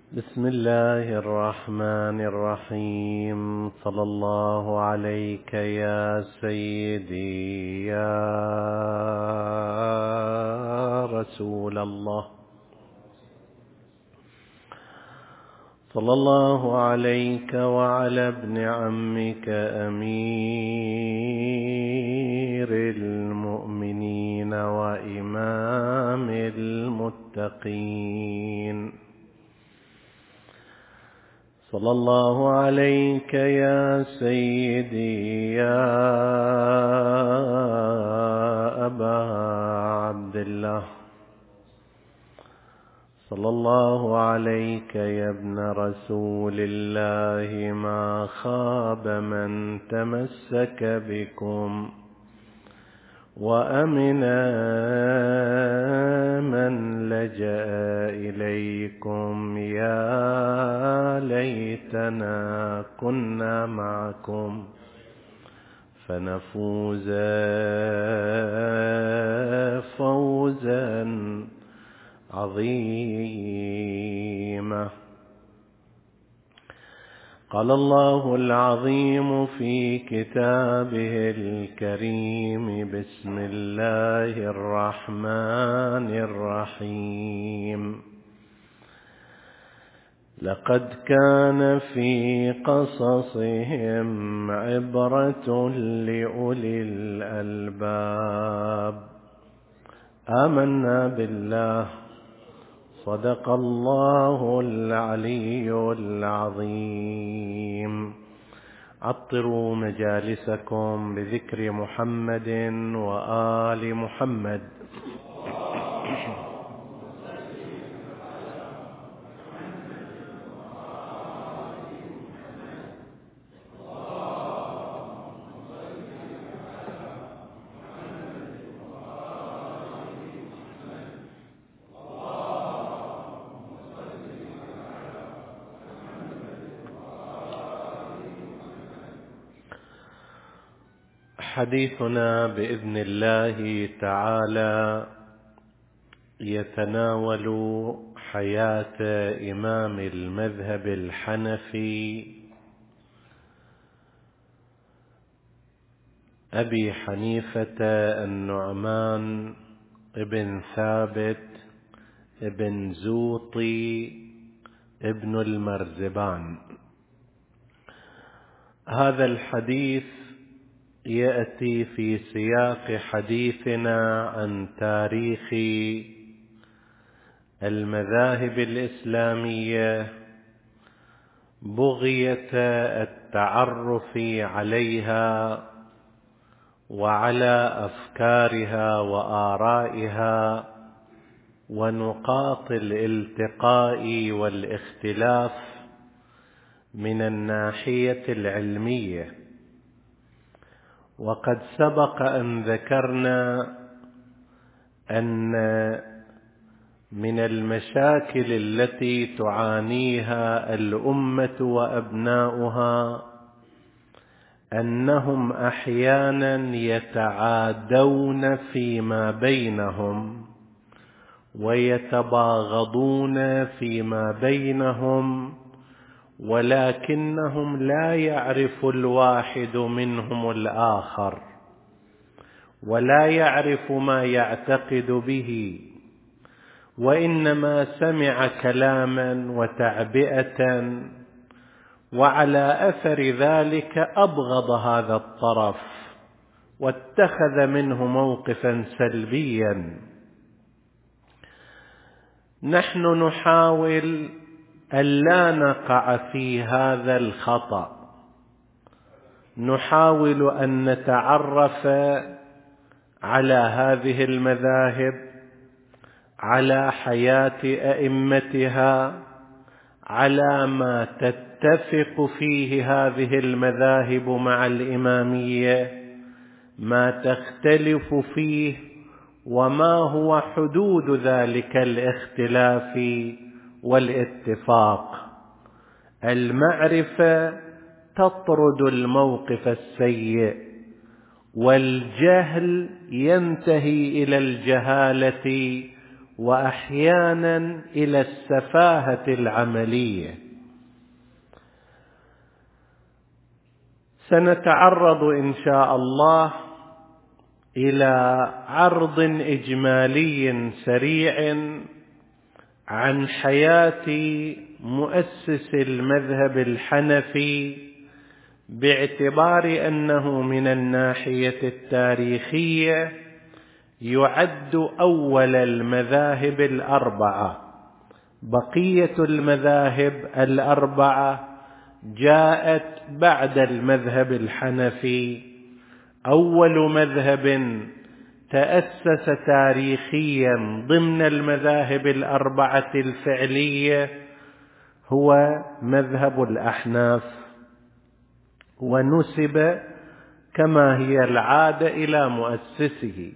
بسم الله الرحمن الرحيم. صلى الله عليك يا سيدي يا رسول الله. صلى الله عليك وعلى ابن عمك أمير المؤمنين وإمام المتقين. صلى الله عليك يا سيدي يا أبا عبد الله. صلى الله عليك يا ابن رسول الله. ما خاب من تمسك بكم وأمن من لجأ إليكم. يا ليتنا كنا معكم فنفوز فوزا عظيما. قال الله العظيم في كتابه الكريم: بسم الله الرحمن الرحيم. لقد كان في قصصهم عبرة لأولي الألباب. آمنا بالله. صدق الله العلي العظيم. عطروا مجالسكم بذكر محمد وآل محمد. حديثنا بإذن الله تعالى يتناول حياة إمام المذهب الحنفي أبي حنيفة النعمان ابن ثابت ابن زوطي ابن المرزبان. هذا الحديث يأتي في سياق حديثنا عن تاريخ المذاهب الإسلامية، بغية التعرف عليها وعلى أفكارها وآرائها ونقاط الالتقاء والاختلاف من الناحية العلمية. وقد سبق أن ذكرنا أن من المشاكل التي تعانيها الأمة وأبناؤها أنهم أحيانا يتعادون فيما بينهم ويتباغضون فيما بينهم، ولكنهم لا يعرف الواحد منهم الآخر ولا يعرف ما يعتقد به، وإنما سمع كلاما وتعبئة، وعلى أثر ذلك أبغض هذا الطرف واتخذ منه موقفا سلبيا. نحن نحاول ألا نقع في هذا الخطأ، نحاول أن نتعرف على هذه المذاهب، على حياة أئمتها، على ما تتفق فيه هذه المذاهب مع الإمامية، ما تختلف فيه، وما هو حدود ذلك الاختلاف والاتفاق. المعرفة تطرد الموقف السيء، والجهل ينتهي إلى الجهالة وأحيانا إلى السفاهة العملية. سنتعرض إن شاء الله إلى عرض إجمالي سريع عن حياة مؤسس المذهب الحنفي، باعتبار أنه من الناحية التاريخية يعد أول المذاهب الأربعة. بقية المذاهب الأربعة جاءت بعد المذهب الحنفي. أول مذهب تأسس تاريخيا ضمن المذاهب الأربعة الفعلية هو مذهب الأحناف، ونسب كما هي العادة إلى مؤسسه.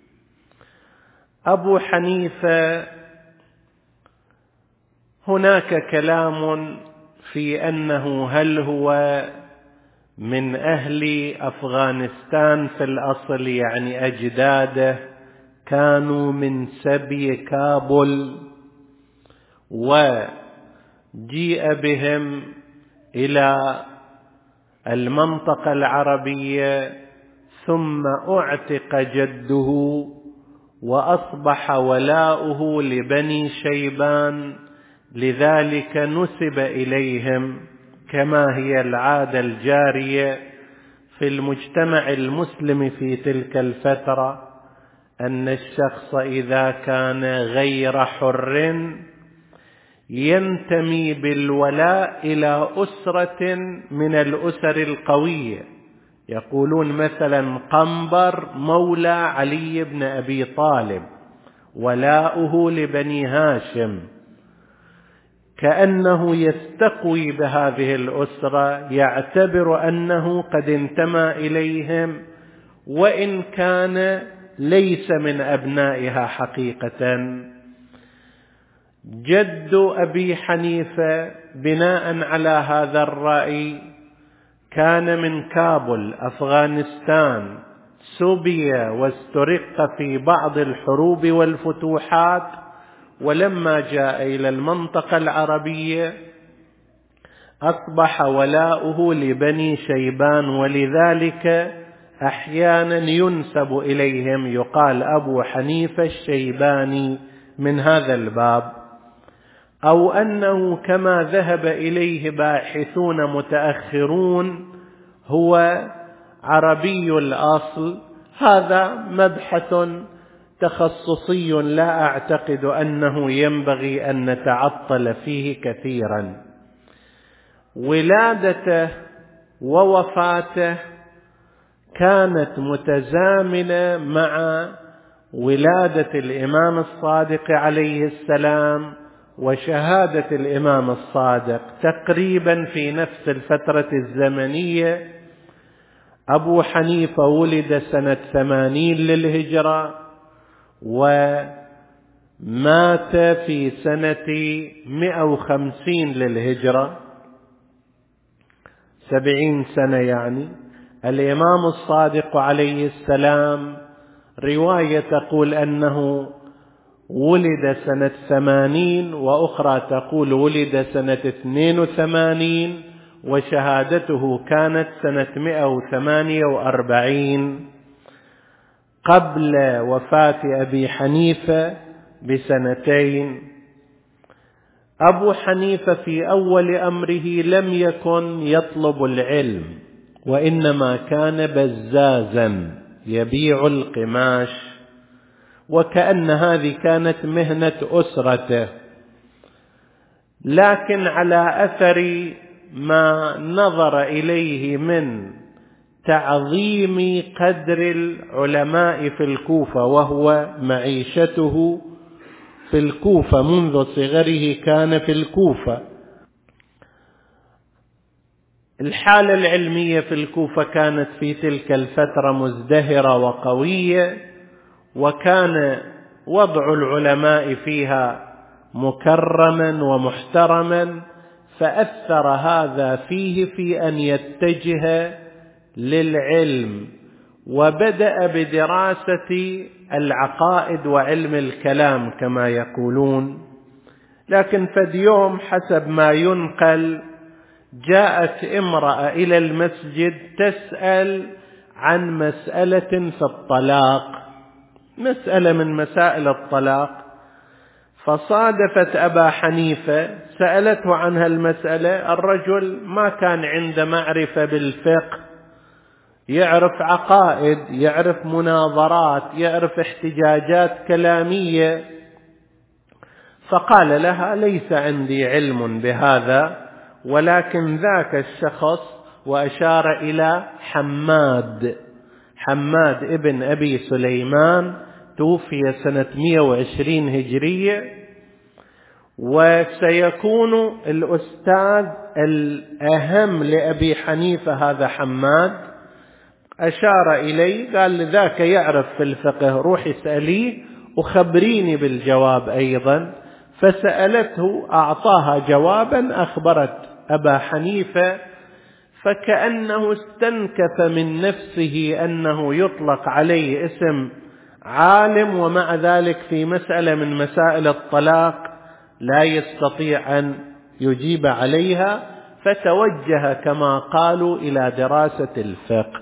أبو حنيفة هناك كلام في أنه هل هو من أهل أفغانستان في الأصل، يعني أجداده كانوا من سبي كابل وجيء بهم إلى المنطقة العربية، ثم اعتق جده وأصبح ولاؤه لبني شيبان، لذلك نسب إليهم كما هي العادة الجارية في المجتمع المسلم في تلك الفترة، أن الشخص إذا كان غير حر ينتمي بالولاء إلى أسرة من الأسر القوية. يقولون مثلا قنبر مولى علي بن أبي طالب ولاؤه لبني هاشم، كأنه يستقوي بهذه الأسرة، يعتبر أنه قد انتمى إليهم وإن كان ليس من أبنائها حقيقة. جد أبي حنيفة بناء على هذا الرأي كان من كابل أفغانستان، سبي واسترق في بعض الحروب والفتوحات، ولما جاء إلى المنطقة العربية أصبح ولاؤه لبني شيبان، ولذلك أحيانا ينسب إليهم، يقال أبو حنيفة الشيباني من هذا الباب، أو أنه كما ذهب إليه باحثون متأخرون هو عربي الأصل. هذا مبحث تخصصي لا أعتقد أنه ينبغي أن نتعطل فيه كثيرا. ولادته ووفاته كانت متزامنة مع ولادة الإمام الصادق عليه السلام وشهادة الإمام الصادق تقريبا في نفس الفترة الزمنية. أبو حنيفة ولد سنة 80 للهجرة ومات في سنة 150 للهجرة، 70 سنة يعني. الإمام الصادق عليه السلام رواية تقول أنه ولد سنة 80، وأخرى تقول ولد سنة 82، وشهادته كانت سنة 148 قبل وفاة أبي حنيفة بسنتين. أبو حنيفة في أول أمره لم يكن يطلب العلم، وإنما كان بزازا يبيع القماش، وكأن هذه كانت مهنة أسرته. لكن على أثر ما نظر إليه من تعظيم قدر العلماء في الكوفة، وهو معيشته في الكوفة منذ صغره كان في الكوفة. الحالة العلمية في الكوفة كانت في تلك الفترة مزدهرة وقوية، وكان وضع العلماء فيها مكرما ومحترما، فأثر هذا فيه في أن يتجه للعلم وبدأ بدراسة العقائد وعلم الكلام كما يقولون. لكن فد يوم حسب ما ينقل جاءت امرأة إلى المسجد تسأل عن مسألة في الطلاق، مسألة من مسائل الطلاق، فصادفت أبا حنيفة سألته عنها المسألة. الرجل ما كان عنده معرفة بالفقه، يعرف عقائد، يعرف مناظرات، يعرف احتجاجات كلامية، فقال لها: ليس عندي علم بهذا، ولكن ذاك الشخص، وأشار إلى حماد ابن أبي سليمان، توفي سنة 120 هجرية، وسيكون الأستاذ الأهم لأبي حنيفة هذا حماد. أشار إليه قال: ذاك يعرف في الفقه، روح اسأليه وخبريني بالجواب أيضا. فسألته، أعطاها جوابا، أخبرت أبا حنيفة، فكأنه استنكف من نفسه أنه يطلق عليه اسم عالم، ومع ذلك في مسألة من مسائل الطلاق لا يستطيع أن يجيب عليها، فتوجه كما قالوا إلى دراسة الفقه،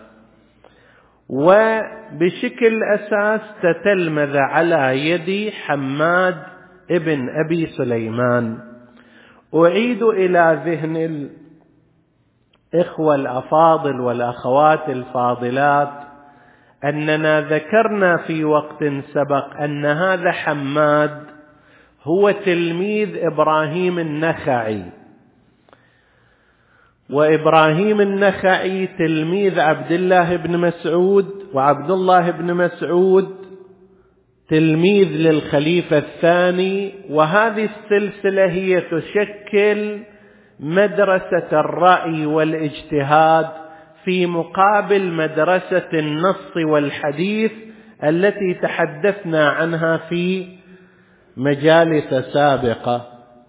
وبشكل أساس تتلمذ على يد حماد ابن أبي سليمان. أعيد إلى ذهن الإخوة الأفاضل والأخوات الفاضلات أننا ذكرنا في وقت سبق أن هذا حماد هو تلميذ إبراهيم النخعي، وإبراهيم النخعي تلميذ عبد الله بن مسعود، وعبد الله بن مسعود تلميذ للخليفة الثاني، وهذه السلسلة هي تشكل مدرسة الرأي والاجتهاد في مقابل مدرسة النص والحديث التي تحدثنا عنها في مجالس سابقة.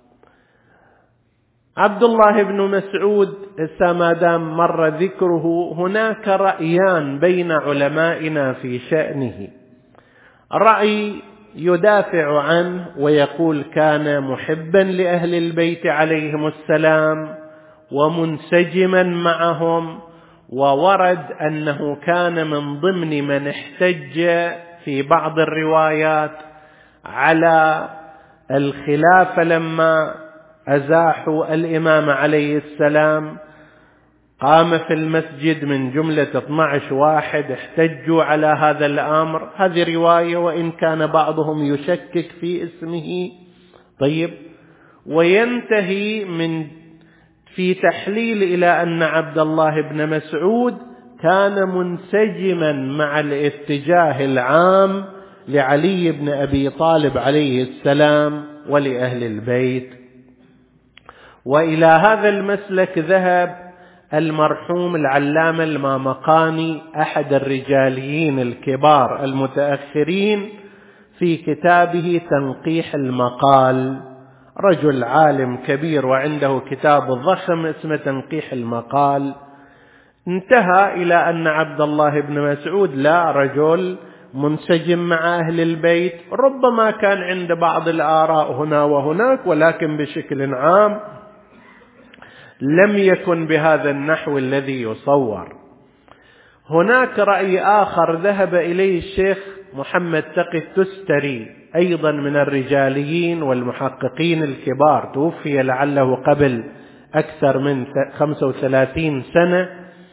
عبد الله بن مسعود ما دام مر ذكره، هناك رأيان بين علمائنا في شأنه. رأي يدافع عنه ويقول: كان محبا لأهل البيت عليهم السلام ومنسجما معهم، وورد أنه كان من ضمن من احتج في بعض الروايات على الخلافة لما أزاحوا الإمام عليه السلام، قام في المسجد من جملة 12 واحد احتجوا على هذا الأمر. هذه رواية، وإن كان بعضهم يشكك في اسمه. طيب، وينتهي في تحليل إلى أن عبد الله بن مسعود كان منسجما مع الاتجاه العام لعلي بن أبي طالب عليه السلام ولأهل البيت. وإلى هذا المسلك ذهب المرحوم العلامة المامقاني، أحد الرجاليين الكبار المتأخرين، في كتابه تنقيح المقال. رجل عالم كبير وعنده كتاب ضخم اسمه تنقيح المقال. انتهى إلى أن عبد الله بن مسعود لا، رجل منسجم مع أهل البيت، ربما كان عند بعض الآراء هنا وهناك، ولكن بشكل عام لم يكن بهذا النحو الذي يصور. هناك رأي آخر ذهب إليه الشيخ محمد تقي التستري، أيضا من الرجاليين والمحققين الكبار، توفي لعله قبل أكثر من 35 سنة،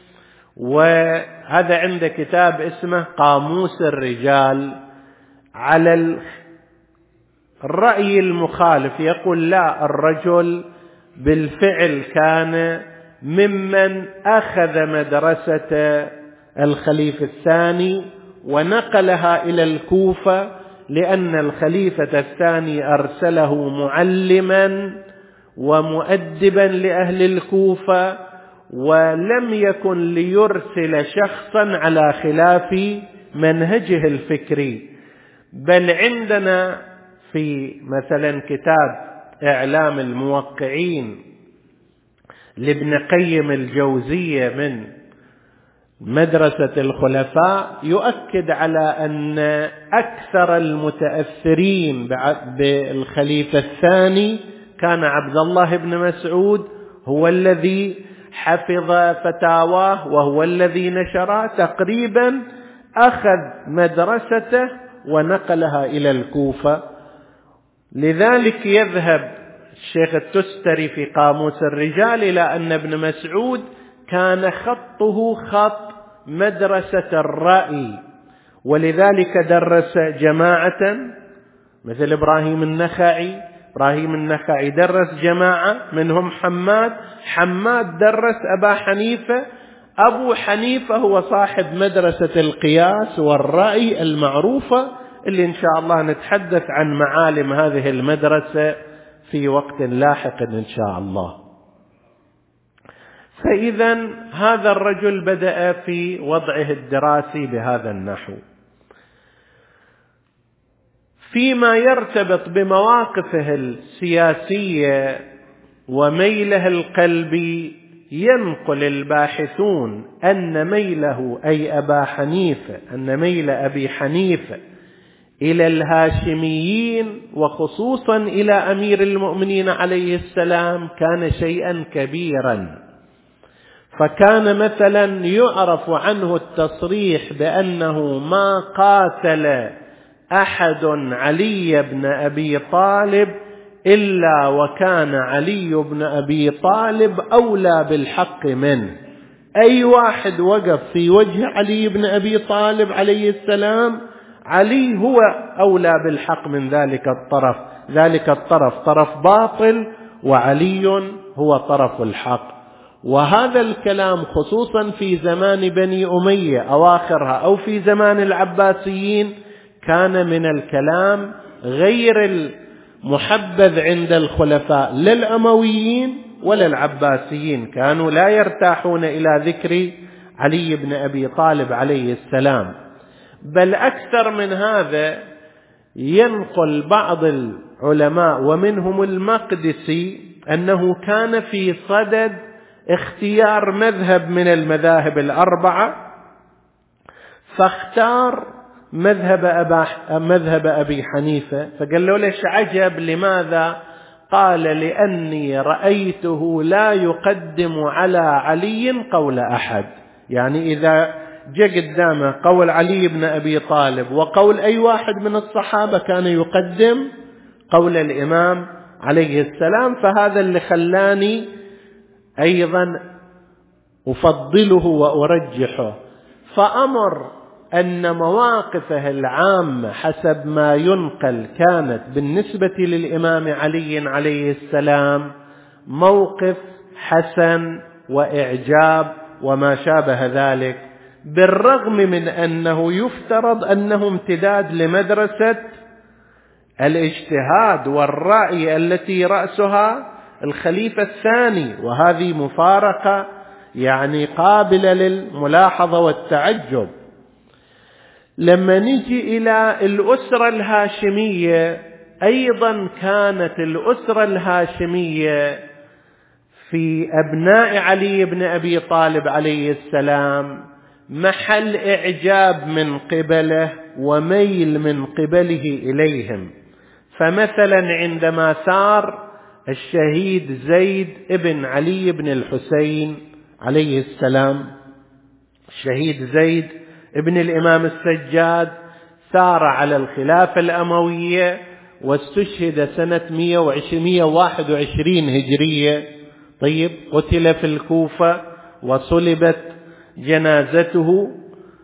وهذا عنده كتاب اسمه قاموس الرجال. على الرأي المخالف يقول: لا، الرجل بالفعل كان ممن أخذ مدرسة الخليفة الثاني ونقلها إلى الكوفة، لأن الخليفة الثاني أرسله معلما ومؤدبا لأهل الكوفة، ولم يكن ليرسل شخصا على خلاف منهجه الفكري. بل عندنا في مثلا كتاب إعلام الموقعين لابن قيم الجوزية من مدرسة الخلفاء يؤكد على أن أكثر المتأثرين بالخليفة الثاني كان عبد الله بن مسعود، هو الذي حفظ فتاواه وهو الذي نشرها، تقريبا أخذ مدرسته ونقلها إلى الكوفة. لذلك يذهب الشيخ التستري في قاموس الرجال إلى أن ابن مسعود كان خطه خط مدرسة الرأي، ولذلك درس جماعة مثل إبراهيم النخعي درس جماعة منهم حماد درس أبا حنيفة. أبو حنيفة هو صاحب مدرسة القياس والرأي المعروفة، اللي إن شاء الله نتحدث عن معالم هذه المدرسة في وقت لاحق إن شاء الله. فإذا هذا الرجل بدأ في وضعه الدراسي بهذا النحو. فيما يرتبط بمواقفه السياسية وميله القلبي، ينقل الباحثون أن ميله أي أن ميل أبي حنيفة إلى الهاشميين وخصوصا إلى أمير المؤمنين عليه السلام كان شيئا كبيرا. فكان مثلا يعرف عنه التصريح بأنه ما قاتل أحد علي بن أبي طالب إلا وكان علي بن أبي طالب أولى بالحق منه. أي واحد وقف في وجه علي بن أبي طالب عليه السلام، علي هو أولى بالحق من ذلك الطرف طرف باطل، وعلي هو طرف الحق. وهذا الكلام خصوصا في زمان بني أمية أواخرها أو في زمان العباسيين كان من الكلام غير المحبذ عند الخلفاء للأمويين ولا العباسيين، كانوا لا يرتاحون إلى ذكر علي بن أبي طالب عليه السلام. بل أكثر من هذا، ينقل بعض العلماء ومنهم المقدسي أنه كان في صدد اختيار مذهب من المذاهب الأربعة، فاختار مذهب أبي حنيفة. فقال له ليش عجب؟ لماذا؟ قال لأني رأيته لا يقدم على علي قول أحد. يعني إذا جاء قدامه قول علي بن أبي طالب وقول أي واحد من الصحابة كان يقدم قول الإمام عليه السلام. فهذا اللي خلاني أيضا أفضله وأرجحه. فأمر أن مواقفه العامة حسب ما ينقل كانت بالنسبة للإمام علي عليه السلام موقف حسن وإعجاب وما شابه ذلك، بالرغم من أنه يفترض أنه امتداد لمدرسة الاجتهاد والرأي التي رأسها الخليفة الثاني. وهذه مفارقة يعني قابلة للملاحظة والتعجب. لما نجي إلى الأسرة الهاشمية، أيضا كانت الأسرة الهاشمية في أبناء علي بن أبي طالب عليه السلام محل إعجاب من قبله وميل من قبله إليهم. فمثلا عندما ثار الشهيد زيد ابن علي بن الحسين عليه السلام، الشهيد زيد ابن الإمام السجاد ثار على الخلافة الأموية واستشهد سنة 121 هجرية. طيب، قتل في الكوفة وصلبت جنازته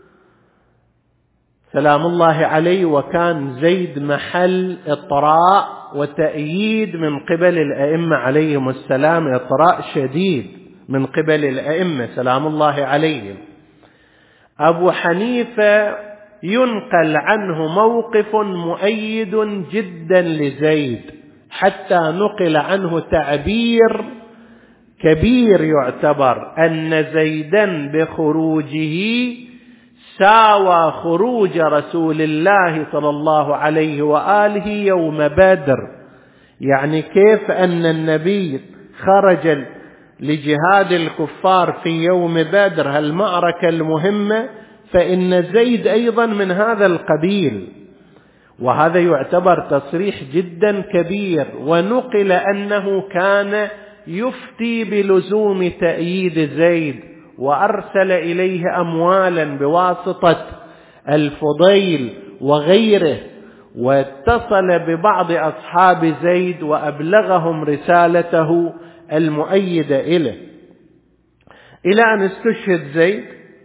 سلام الله عليه. وكان زيد محل إطراء وتأييد من قبل الأئمة عليهم السلام، إطراء شديد من قبل الأئمة سلام الله عليهم. أبو حنيفة ينقل عنه موقف مؤيد جدا لزيد، حتى نقل عنه تعبير كبير يعتبر أن زيدا بخروجه ساوى خروج رسول الله صلى الله عليه وآله يوم بدر. يعني كيف أن النبي خرج لجهاد الكفار في يوم بدر هالمعركة المهمة، فإن زيد أيضا من هذا القبيل، وهذا يعتبر تصريح جدا كبير. ونقل أنه كان يفتي بلزوم تأييد زيد، وأرسل إليه أموالا بواسطة الفضيل وغيره، واتصل ببعض أصحاب زيد وأبلغهم رسالته المؤيدة إليه، إلى أن استشهد زيد.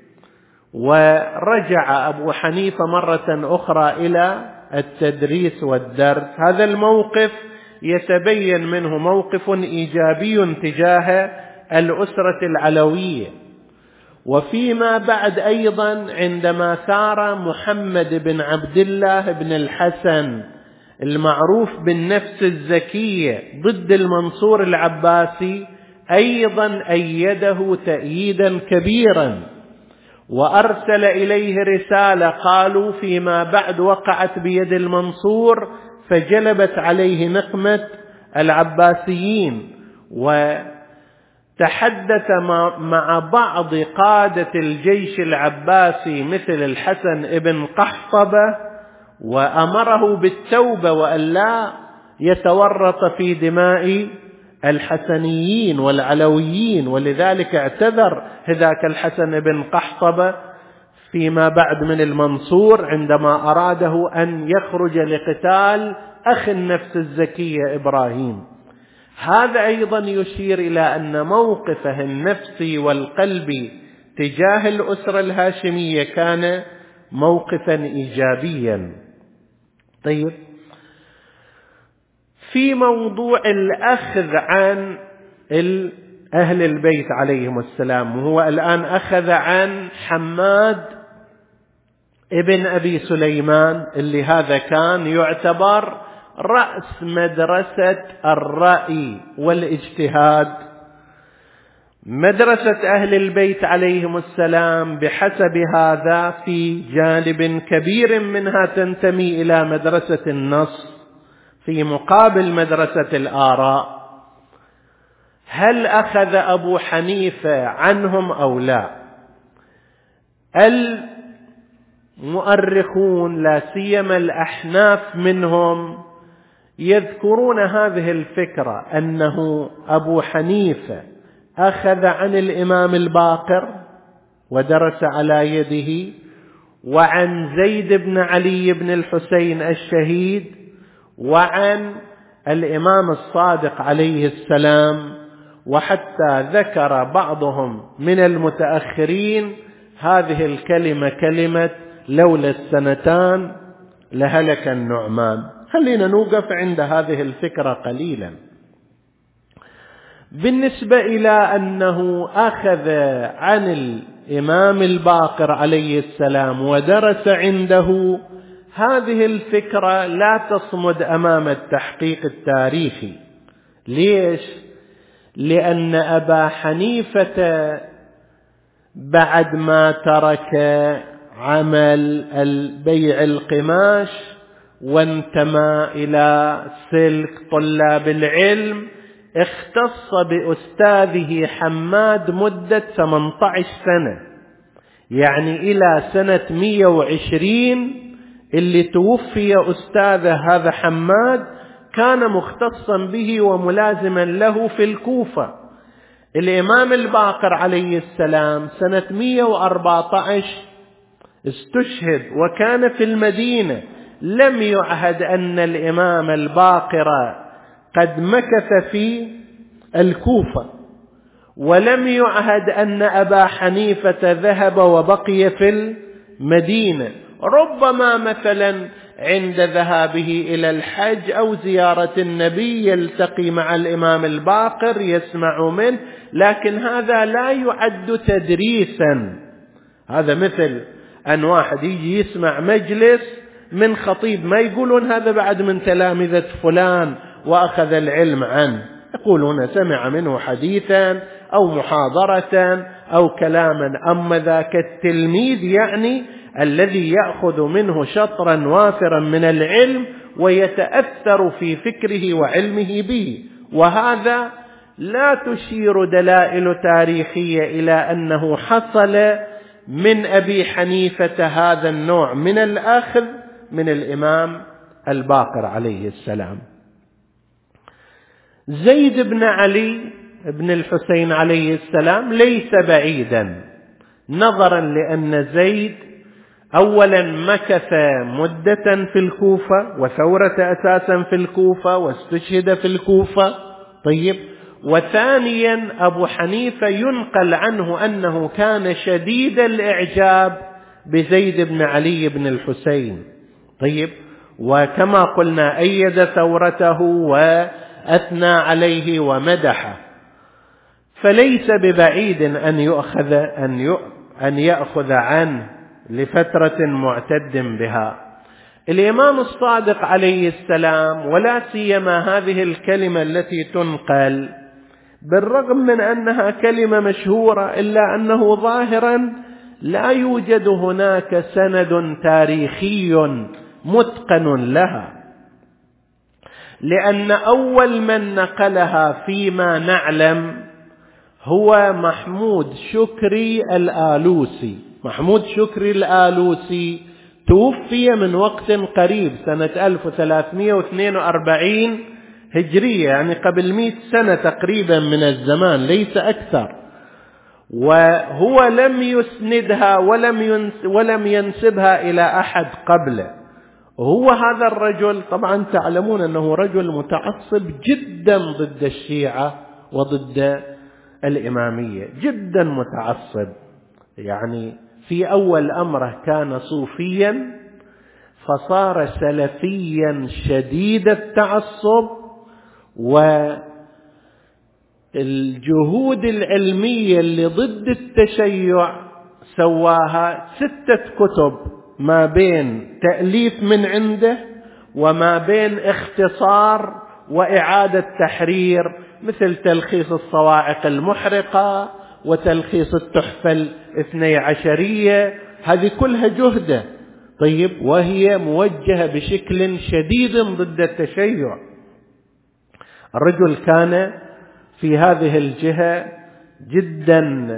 ورجع أبو حنيفة مرة أخرى إلى التدريس والدرس. هذا الموقف يتبين منه موقف إيجابي تجاه الأسرة العلوية. وفيما بعد أيضا عندما ثار محمد بن عبد الله بن الحسن المعروف بالنفس الزكية ضد المنصور العباسي، أيضا أيده تأييدا كبيرا، وأرسل إليه رسالة قالوا فيما بعد وقعت بيد المنصور فجلبت عليه نقمة العباسيين. وتحدث مع بعض قادة الجيش العباسي مثل الحسن ابن قحطبة، وأمره بالتوبة وأن لا يتورط في دماء الحسنيين والعلويين. ولذلك اعتذر هذاك الحسن بن قحطبة فيما بعد من المنصور عندما أراده أن يخرج لقتال أخي النفس الزكية إبراهيم. هذا أيضا يشير إلى أن موقفه النفسي والقلبي تجاه الأسرة الهاشمية كان موقفا إيجابيا. طيب، في موضوع الأخذ عن أهل البيت عليهم السلام، وهو الآن أخذ عن حماد ابن أبي سليمان، اللي هذا كان يعتبر رأس مدرسة الرأي والاجتهاد. مدرسة أهل البيت عليهم السلام بحسب هذا في جانب كبير منها تنتمي إلى مدرسة النص في مقابل مدرسة الآراء. هل أخذ أبو حنيفة عنهم أو لا؟ المؤرخون لا سيما الأحناف منهم يذكرون هذه الفكرة، أنه أبو حنيفة أخذ عن الإمام الباقر ودرس على يده، وعن زيد بن علي بن الحسين الشهيد، وعن الإمام الصادق عليه السلام. وحتى ذكر بعضهم من المتأخرين هذه الكلمة كلمة لولا السنتان لهلك النعمان. خلينا نوقف عند هذه الفكرة قليلا. بالنسبة إلى أنه أخذ عن الإمام الباقر عليه السلام ودرس عنده، هذه الفكرة لا تصمد أمام التحقيق التاريخي. ليش؟ لأن أبا حنيفة بعد ما ترك عمل البيع القماش وانتمى إلى سلك طلاب العلم، اختص بأستاذه حماد مدة 18 سنة، يعني إلى سنة 120 اللي توفي أستاذه هذا حماد كان مختصا به وملازما له في الكوفة. الإمام الباقر عليه السلام سنة 114 استشهد وكان في المدينة. لم يعهد أن الإمام الباقر قد مكث في الكوفة، ولم يعهد أن أبا حنيفة ذهب وبقي في المدينة. ربما مثلا عند ذهابه إلى الحج أو زيارة النبي يلتقي مع الإمام الباقر يسمع منه، لكن هذا لا يعد تدريسا. هذا مثل أن واحد يجي يسمع مجلس من خطيب، ما يقولون هذا بعد من تلامذة فلان وأخذ العلم عنه، يقولون سمع منه حديثا أو محاضرة أو كلاما. أما ذاك التلميذ يعني الذي يأخذ منه شطرا وافرا من العلم ويتأثر في فكره وعلمه به، وهذا لا تشير دلائل تاريخية إلى أنه حصل من أبي حنيفة هذا النوع من الأخذ من الإمام الباقر عليه السلام. زيد بن علي بن الحسين عليه السلام ليس بعيدا، نظرا لأن زيد أولا مكث مدة في الكوفة وثورة أساسا في الكوفة واستشهد في الكوفة. طيب، وثانيا أبو حنيفة ينقل عنه أنه كان شديد الإعجاب بزيد بن علي بن الحسين. طيب، وكما قلنا أيد ثورته وأثنى عليه ومدحه، فليس ببعيد أن يأخذ عنه لفترة معتد بها. الإمام الصادق عليه السلام، ولا سيما هذه الكلمة التي تنقل، بالرغم من أنها كلمة مشهورة إلا أنه ظاهرا لا يوجد هناك سند تاريخي متقن لها، لأن أول من نقلها فيما نعلم هو محمود شكري الآلوسي. محمود شكري الآلوسي توفي من وقت قريب سنة 1342 هجرية، يعني قبل 100 سنة تقريبا من الزمان، ليس أكثر، وهو لم يسندها ولم ينسبها إلى أحد قبله. هو هذا الرجل طبعا تعلمون أنه رجل متعصب جدا ضد الشيعة وضد الإمامية، جدا متعصب، يعني في أول أمره كان صوفيا فصار سلفيا شديد التعصب، والجهود العلمية اللي ضد التشيع سواها 6 كتب، ما بين تأليف من عنده وما بين اختصار وإعادة تحرير، مثل تلخيص الصواعق المحرقة وتلخيص التحفة الاثني عشرية، هذه كلها جهده. طيب، وهي موجهة بشكل شديد ضد التشيع. الرجل كان في هذه الجهة جدا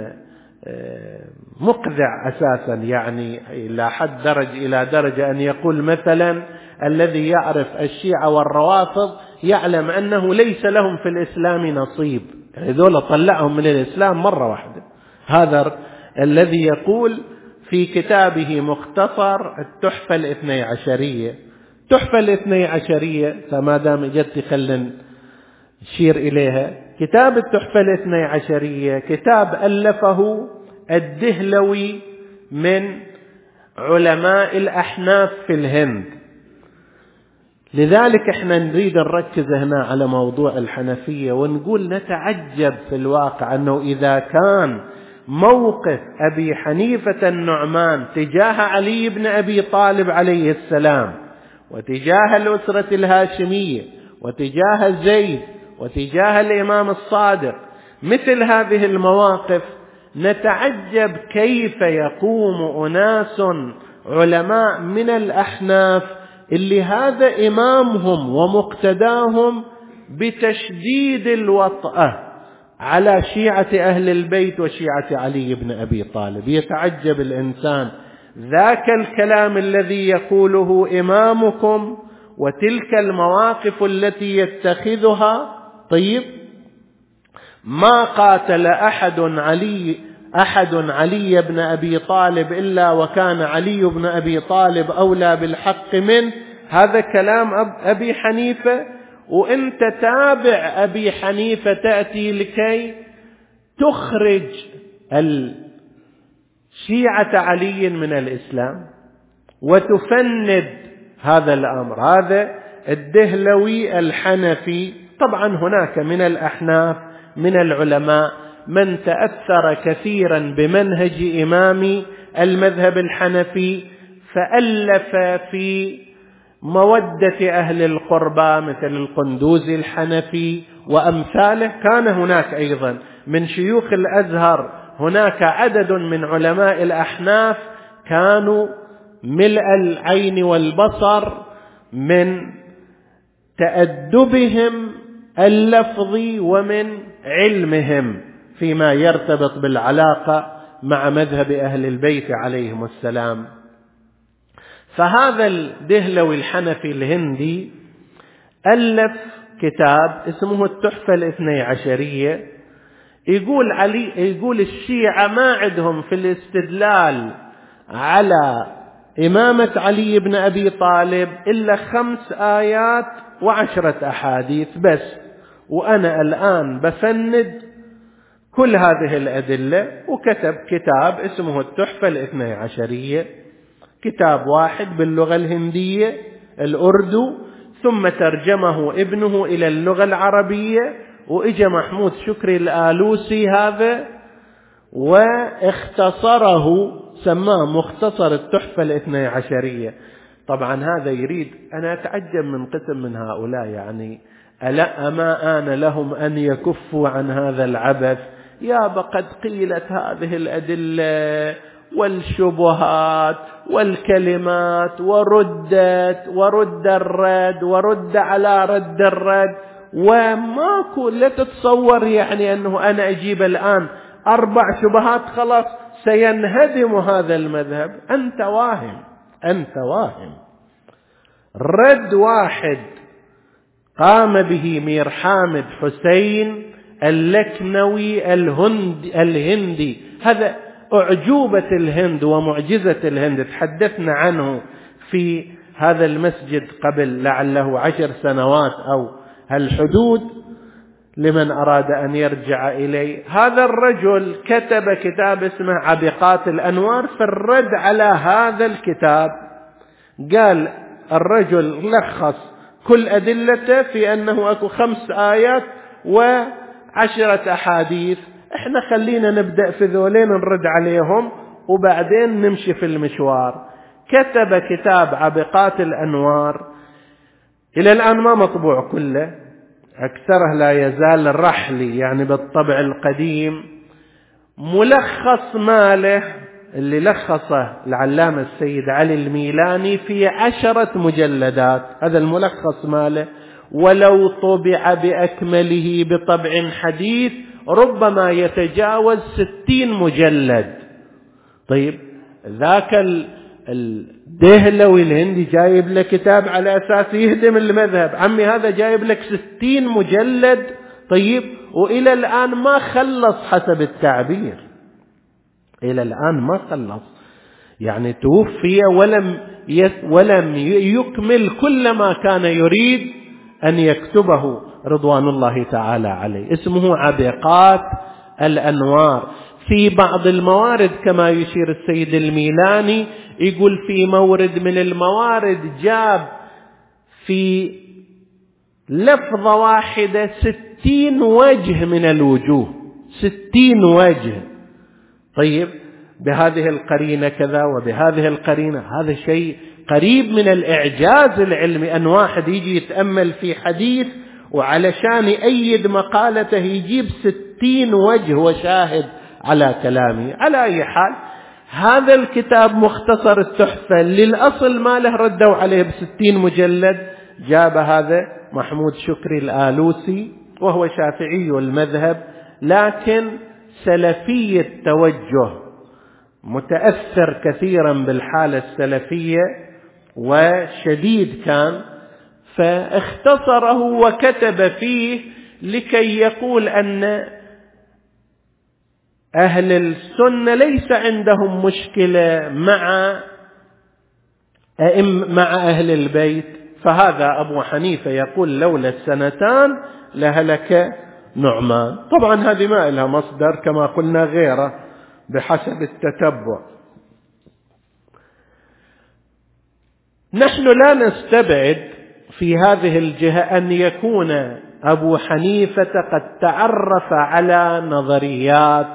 مقذع أساسا، يعني إلى درجة أن يقول مثلا الذي يعرف الشيعة والروافض يعلم أنه ليس لهم في الإسلام نصيب، هذول طلعهم من الإسلام مرة واحدة. هذا الذي يقول في كتابه مختصر التحفة الاثني عشرية. التحفة الاثني عشرية، فما دام جدت خلنا نشير إليها. كتاب التحفة الاثني عشرية كتاب ألفه الدهلوي من علماء الأحناف في الهند، لذلك احنا نريد نركز هنا على موضوع الحنفية ونقول نتعجب في الواقع أنه إذا كان موقف أبي حنيفة النعمان تجاه علي بن أبي طالب عليه السلام وتجاه الأسرة الهاشمية وتجاه زيد وتجاه الإمام الصادق مثل هذه المواقف، نتعجب كيف يقوم أناس علماء من الأحناف اللي هذا إمامهم ومقتداهم بتشديد الوطأة على شيعة أهل البيت وشيعة علي بن أبي طالب. يتعجب الإنسان، ذاك الكلام الذي يقوله إمامكم وتلك المواقف التي يتخذها. طيب، ما قاتل أحد علي بن أبي طالب إلا وكان علي بن أبي طالب أولى بالحق منه. هذا كلام أبي حنيفة، وأنت تابع أبي حنيفة تأتي لكي تخرج شيعة علي من الإسلام وتفند هذا الأمر. هذا الدهلوي الحنفي. طبعا هناك من الأحناف من العلماء من تأثر كثيرا بمنهج إمام المذهب الحنفي فألف في مودة أهل القربى مثل القندوزي الحنفي وأمثاله. كان هناك أيضا من شيوخ الأزهر هناك عدد من علماء الأحناف كانوا ملء العين والبصر من تأدبهم اللفظي ومن علمهم فيما يرتبط بالعلاقة مع مذهب أهل البيت عليهم السلام. فهذا الدهلوي الحنفي الهندي ألف كتاب اسمه التحفة الاثني عشرية. يقول الشيعة ما عندهم في الاستدلال على إمامة علي بن أبي طالب إلا 5 آيات و10 أحاديث بس، وأنا الآن بفند كل هذه الأدلة. وكتب كتاب اسمه التحفة الاثني عشرية، كتاب واحد باللغة الهندية الأردو، ثم ترجمه ابنه إلى اللغة العربية، وإجا محمود شكري الآلوسي هذا واختصره، سماه مختصر التحفة الاثني عشرية. طبعا هذا يريد، أنا أتعجب من قسم من هؤلاء، يعني ألا ما آن لهم أن يكفوا عن هذا العبث؟ يا بقد قيلت هذه الأدلة والشبهات والكلمات ورد الرد ورد على رد الرد، وماكو. لا تتصور يعني أنه أنا أجيب الآن 4 شبهات خلاص سينهدم هذا المذهب. أنت واهم. رد واحد قام به مير حامد حسين اللكنوي الهندي، هذا أعجوبة الهند ومعجزة الهند، تحدثنا عنه في هذا المسجد قبل لعله 10 سنوات أو هالحدود، لمن أراد أن يرجع إليه. هذا الرجل كتب كتاب اسمه عبقات الأنوار في الرد على هذا الكتاب. قال الرجل لخص كل أدلته في أنه أكو 5 آيات و10 أحاديث. احنا خلينا نبدأ في ذولين نرد عليهم وبعدين نمشي في المشوار. كتب كتاب عبقات الأنوار، إلى الآن ما مطبوع كله، أكثره لا يزال رحلي يعني بالطبع القديم. ملخص ماله اللي لخصه العلامة السيد علي الميلاني في 10 مجلدات، هذا الملخص ماله، ولو طبع بأكمله بطبع حديث ربما يتجاوز 60 مجلد. طيب ذاك الدهلوي الهندي جايب لك كتاب على أساس يهدم المذهب، عمي هذا جايب لك 60 مجلد. طيب وإلى الآن ما خلص، حسب التعبير إلى الآن ما خلص، يعني توفي ولم يكمل كل ما كان يريد أن يكتبه رضوان الله تعالى عليه. اسمه عبقات الأنوار. في بعض الموارد كما يشير السيد الميلاني، يقول في مورد من الموارد جاب في لفظة واحدة 60 وجه من الوجوه، 60 وجه. طيب بهذه القرينة كذا وبهذه القرينة، هذا شيء قريب من الإعجاز العلمي، أن واحد يجي يتأمل في حديث وعلشان يأيد مقالته يجيب 60 وجه وشاهد على كلامه. على أي حال هذا الكتاب مختصر التحفة للأصل ما له ردوا عليه ب60 مجلد، جاب هذا محمود شكري الآلوسي وهو شافعي المذهب لكن سلفي التوجه، متأثر كثيرا بالحالة السلفية وشديد كان، فاختصره وكتب فيه لكي يقول أن أهل السنة ليس عندهم مشكلة مع أهل البيت. فهذا أبو حنيفة يقول لولا 2 سنين لهلك نعمان. طبعا هذه ما لها مصدر كما قلنا غيره بحسب التتبع. نحن لا نستبعد في هذه الجهة أن يكون أبو حنيفة قد تعرف على نظريات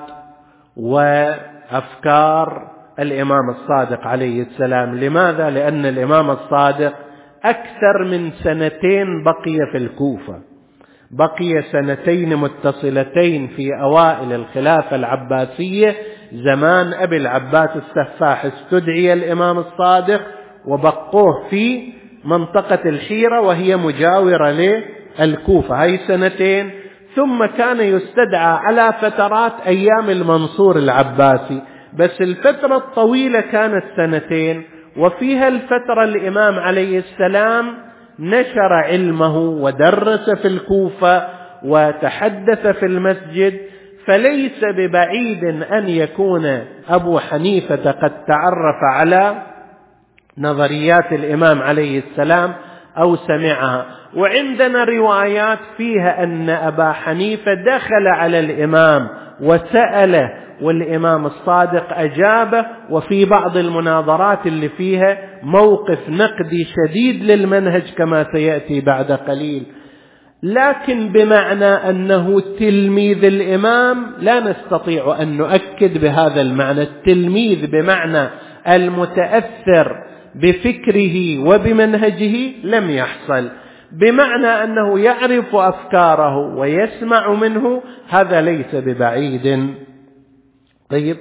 وأفكار الإمام الصادق عليه السلام. لماذا؟ لأن الإمام الصادق أكثر من 2 بقي في الكوفة، بقي 2 متصلتين في أوائل الخلافة العباسية زمان أبي العباس السفاح، استدعي الإمام الصادق وبقوه في منطقة الحيرة وهي مجاورة للكوفة، هاي 2. ثم كان يستدعى على فترات أيام المنصور العباسي، بس الفترة الطويلة كانت 2، وفيها الفترة الإمام عليه السلام نشر علمه ودرس في الكوفة وتحدث في المسجد، فليس ببعيد أن يكون أبو حنيفة قد تعرف على نظريات الإمام عليه السلام أو سمعها. وعندنا روايات فيها أن أبا حنيفة دخل على الإمام وسأله والإمام الصادق أجابه، وفي بعض المناظرات اللي فيها موقف نقدي شديد للمنهج كما سيأتي بعد قليل. لكن بمعنى أنه تلميذ الإمام لا نستطيع أن نؤكد بهذا المعنى. التلميذ بمعنى المتأثر بفكره وبمنهجه لم يحصل. بمعنى أنه يعرف أفكاره ويسمع منه، هذا ليس ببعيد. طيب،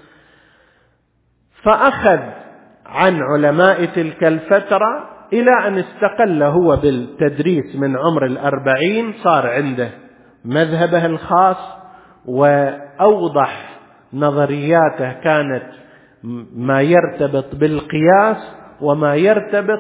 فأخذ عن علماء تلك الفترة إلى أن استقل هو بالتدريس من عمر 40، صار عنده مذهبه الخاص، وأوضح نظرياته كانت ما يرتبط بالقياس وما يرتبط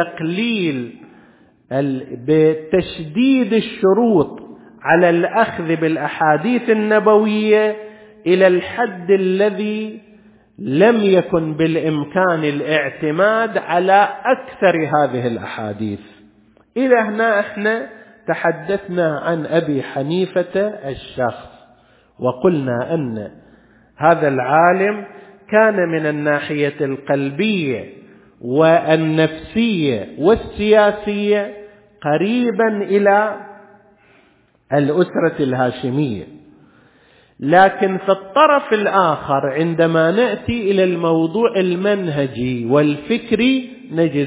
بتشديد الشروط على الأخذ بالأحاديث النبوية إلى الحد الذي لم يكن بالإمكان الاعتماد على أكثر هذه الأحاديث. إلى هنا احنا تحدثنا عن أبي حنيفة الشخص، وقلنا أن هذا العالم كان من الناحية القلبية والنفسية والسياسية قريبا إلى الأسرة الهاشمية. لكن في الطرف الآخر عندما نأتي إلى الموضوع المنهجي والفكري نجد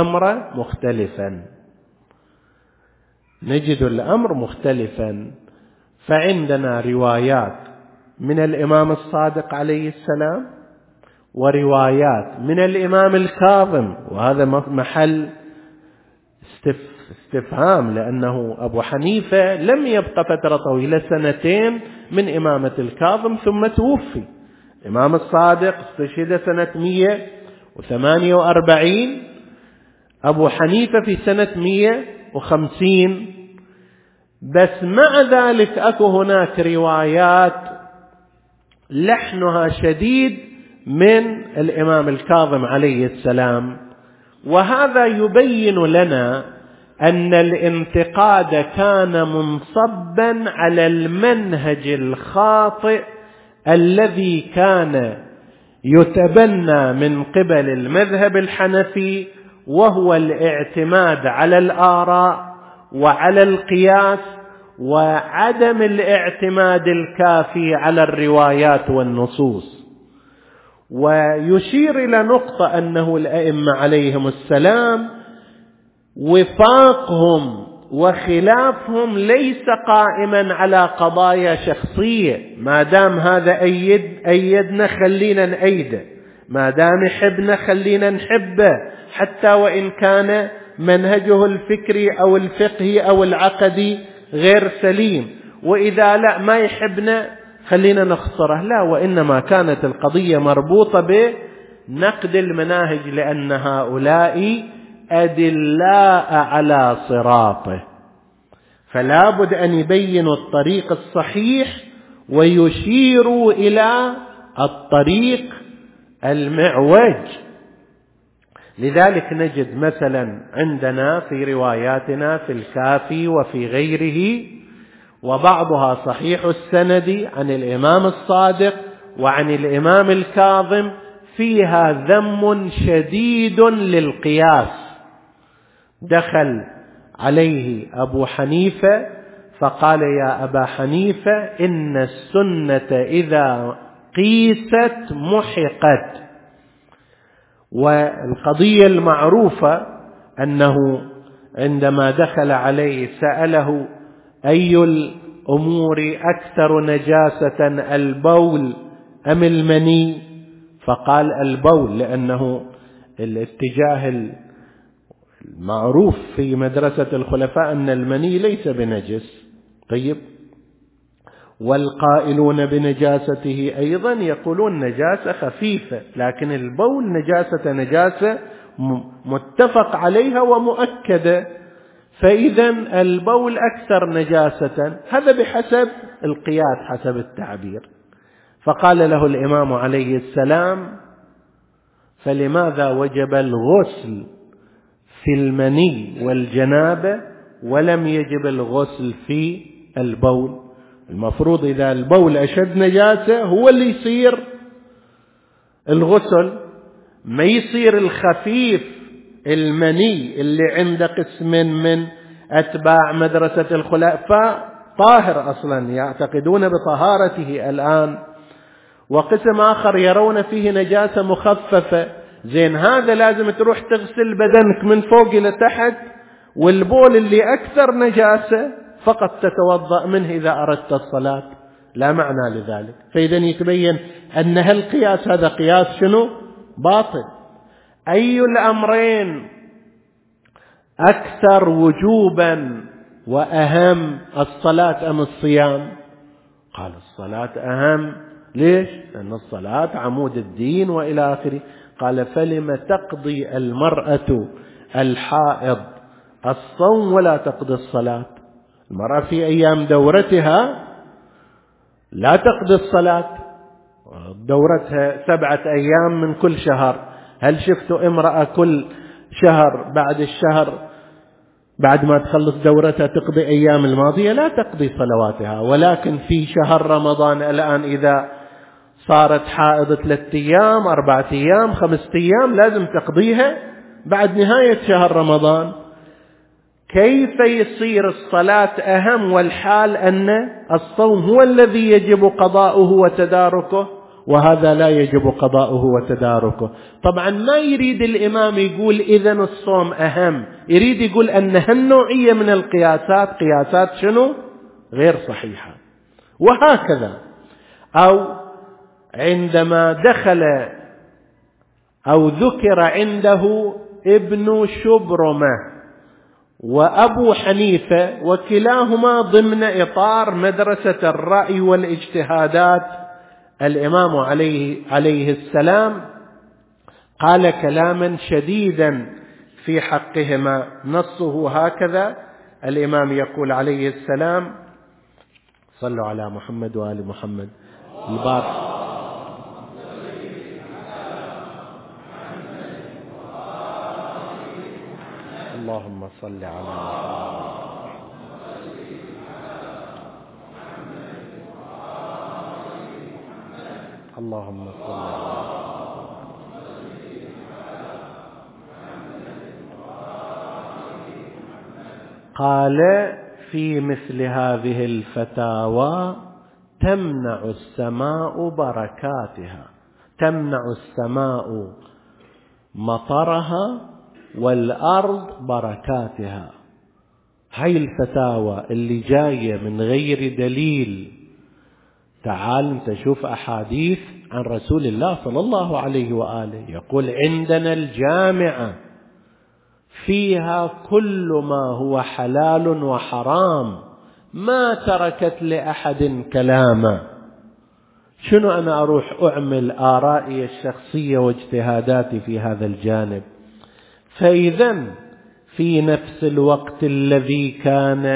الأمر مختلفا. فعندنا روايات من الإمام الصادق عليه السلام، وروايات من الإمام الكاظم، وهذا محل استفهام، لأنه أبو حنيفة لم يبقى فترة طويلة، 2 من إمامة الكاظم ثم توفي. الإمام الصادق استشهد سنة 148، أبو حنيفة في سنة 150. بس مع ذلك أكو هناك روايات لحنها شديد من الإمام الكاظم عليه السلام، وهذا يبين لنا أن الانتقاد كان منصبا على المنهج الخاطئ الذي كان يتبنى من قبل المذهب الحنفي، وهو الاعتماد على الآراء وعلى القياس، وعدم الاعتماد الكافي على الروايات والنصوص. ويشير إلى نقطة أنه الأئمة عليهم السلام وفاقهم وخلافهم ليس قائما على قضايا شخصية. ما دام هذا أيدنا خلينا نأيده، ما دام يحبنا خلينا نحبه، حتى وإن كان منهجه الفكري أو الفقهي أو العقدي غير سليم، وإذا لا ما يحبنا خلينا نخسره. لا، وإنما كانت القضية مربوطة بنقد المناهج، لأن هؤلاء أدلاء على صراطه، فلا بد أن يبينوا الطريق الصحيح ويشيروا إلى الطريق المعوج. لذلك نجد مثلا عندنا في رواياتنا في الكافي وفي غيره، وبعضها صحيح السند عن الإمام الصادق وعن الإمام الكاظم، فيها ذم شديد للقياس. دخل عليه أبو حنيفة فقال: يا أبا حنيفة، إن السنة إذا قيست محقت. والقضية المعروفة أنه عندما دخل عليه سأله: أي الأمور أكثر نجاسة، البول أم المني؟ فقال: البول، لأنه الاتجاه المعروف في مدرسة الخلفاء أن المني ليس بنجس. طيب، والقائلون بنجاسته أيضا يقولون نجاسة خفيفة، لكن البول نجاسة متفق عليها ومؤكدة، فإذا البول أكثر نجاسة. هذا بحسب القياس، حسب التعبير. فقال له الإمام عليه السلام: فلماذا وجب الغسل في المني والجنابة ولم يجب الغسل في البول؟ المفروض إذا البول أشد نجاسة هو اللي يصير الغسل، ما يصير الخفيف المني اللي عند قسم من أتباع مدرسة الخلفاء طاهر أصلا، يعتقدون بطهارته الآن، وقسم آخر يرون فيه نجاسة مخففة. زين، هذا لازم تروح تغسل بدنك من فوق إلى تحت، والبول اللي أكثر نجاسة فقط تتوضأ منه إذا أردت الصلاة، لا معنى لذلك. فإذا يتبين أن هالقياس هذا قياس شنو؟ باطل. أي الأمرين أكثر وجوبا وأهم، الصلاة أم الصيام؟ قال الصلاة أهم. ليش؟ لأن الصلاة عمود الدين وإلى آخره. قال: فلم تقضي المرأة الحائض الصوم ولا تقضي الصلاة؟ المرأة في أيام دورتها لا تقضي الصلاة، دورتها 7 أيام من كل شهر. هل شفتوا امرأة كل شهر بعد الشهر بعد ما تخلص دورتها تقضي أيام الماضية؟ لا تقضي صلواتها. ولكن في شهر رمضان الآن إذا صارت حائض 3 أيام 4 أيام 5 أيام لازم تقضيها بعد نهاية شهر رمضان. كيف يصير الصلاة أهم والحال أن الصوم هو الذي يجب قضاؤه وتداركه، وهذا لا يجب قضاؤه وتداركه؟ طبعا ما يريد الإمام يقول إذن الصوم أهم، يريد يقول أن هالنوعية من القياسات قياسات شنو؟ غير صحيحة. وهكذا، أو عندما دخل أو ذكر عنده ابن شبرمة وأبو حنيفة، وكلاهما ضمن إطار مدرسة الرأي والاجتهادات، الإمام عليه السلام قال كلاما شديدا في حقهما، نصه هكذا. الإمام يقول عليه السلام: صلوا على محمد وآل محمد. الباب اللهم صل على محمد. اللهم صل على قال: في مثل هذه الفتاوى تمنع السماء بركاتها، تمنع السماء مطرها والأرض بركاتها. هاي الفتاوى اللي جاية من غير دليل. تعال تشوف أحاديث عن رسول الله صلى الله عليه وآله، يقول: عندنا الجامعة فيها كل ما هو حلال وحرام، ما تركت لأحد كلاما. شنو أنا أروح أعمل آرائي الشخصية واجتهاداتي في هذا الجانب؟ فإذا في نفس الوقت الذي كان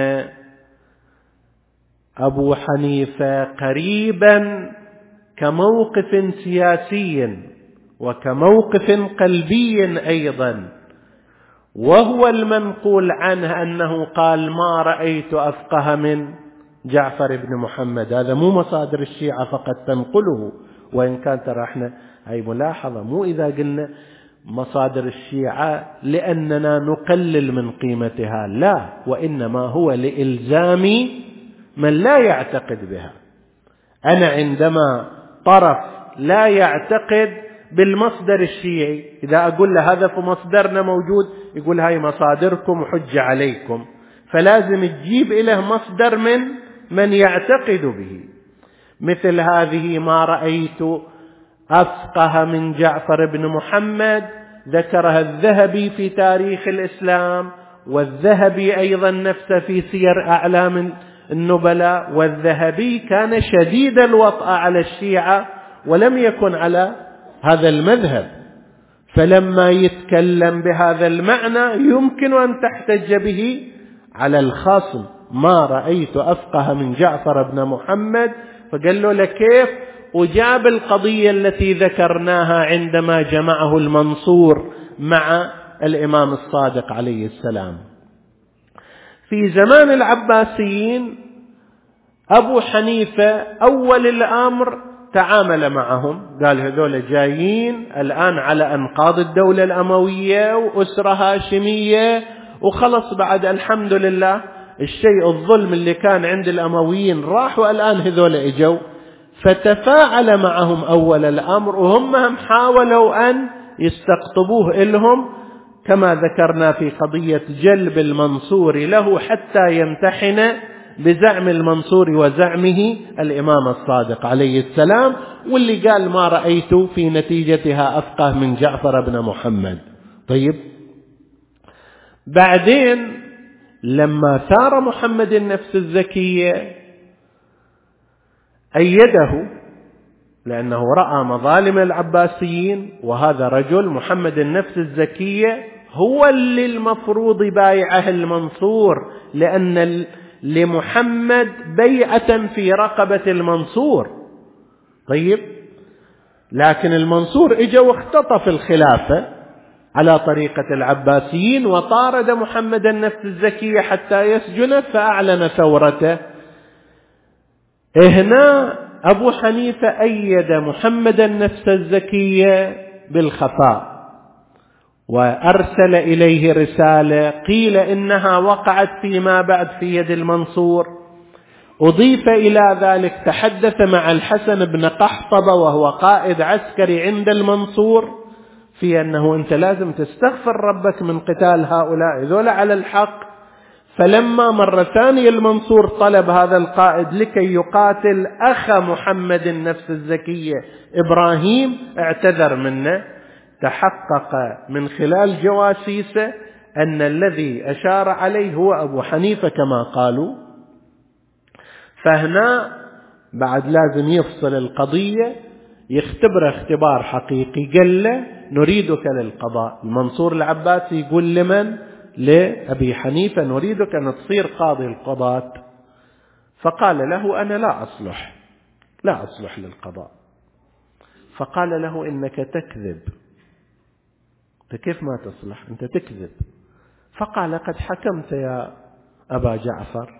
أبو حنيفة قريبا كموقف سياسي وكموقف قلبي أيضا، وهو المنقول عنه أنه قال: ما رأيت أفقه من جعفر بن محمد. هذا مو مصادر الشيعة فقط تنقله، وإن كان ترى احنا هاي ملاحظة، مو إذا قلنا مصادر الشيعة لأننا نقلل من قيمتها، لا، وإنما هو لإلزام من لا يعتقد بها. أنا عندما طرف لا يعتقد بالمصدر الشيعي، إذا أقول له هذا في مصدرنا موجود، يقول هاي مصادركم وحجة عليكم، فلازم تجيب إليه مصدر من يعتقد به. مثل هذه ما رأيت أفقه من جعفر بن محمد ذكرها الذهبي في تاريخ الإسلام، والذهبي أيضا نفسه في سير أعلام النبلاء، والذهبي كان شديد الوطأ على الشيعة ولم يكن على هذا المذهب، فلما يتكلم بهذا المعنى يمكن أن تحتج به على الخصم. ما رأيت أفقه من جعفر بن محمد، فقال له لكيف، وجاب القضية التي ذكرناها عندما جمعه المنصور مع الإمام الصادق عليه السلام. في زمان العباسيين أبو حنيفة أول الأمر تعامل معهم، قال هذول جايين الآن على أنقاض الدولة الأموية وأسرة هاشمية وخلص، بعد الحمد لله الشيء الظلم اللي كان عند الأمويين راح والآن هذول اجوا، فتفاعل معهم أول الأمر، وهم حاولوا أن يستقطبوه إلهم كما ذكرنا في قضية جلب المنصور له حتى يمتحن بزعم المنصور وزعمه الإمام الصادق عليه السلام، واللي قال ما رأيت في نتيجتها أفقه من جعفر بن محمد. طيب بعدين لما ثار محمد النفس الزكية أيده، لأنه رأى مظالم العباسيين، وهذا رجل محمد النفس الزكية هو اللي المفروض بايعه المنصور، لأن لمحمد بيعة في رقبة المنصور. طيب لكن المنصور اجى واختطف الخلافة على طريقة العباسيين وطارد محمد النفس الزكية حتى يسجن فأعلن ثورته. هنا أبو حنيفة أيد محمد النفس الزكية بالخفاء، وأرسل إليه رسالة قيل إنها وقعت فيما بعد في يد المنصور. أضيف إلى ذلك تحدث مع الحسن بن قحطبة وهو قائد عسكري عند المنصور في أنه أنت لازم تستغفر ربك من قتال هؤلاء ذولا على الحق. فلما مرة ثانية المنصور طلب هذا القائد لكي يقاتل أخ محمد النفس الزكية إبراهيم، اعتذر منه. تحقق من خلال جواسيسه أن الذي أشار عليه هو أبو حنيفة كما قالوا. فهنا بعد لازم يفصل القضية، يختبر اختبار حقيقي. قال له نريدك للقضاء. المنصور العباسي يقول لمن؟ لأبي حنيفة نريدك أن تصير قاضي القضاة. فقال له أنا لا أصلح للقضاء. فقال له إنك تكذب. كيف ما تصلح؟ أنت تكذب. فقال قد حكمت يا أبا جعفر،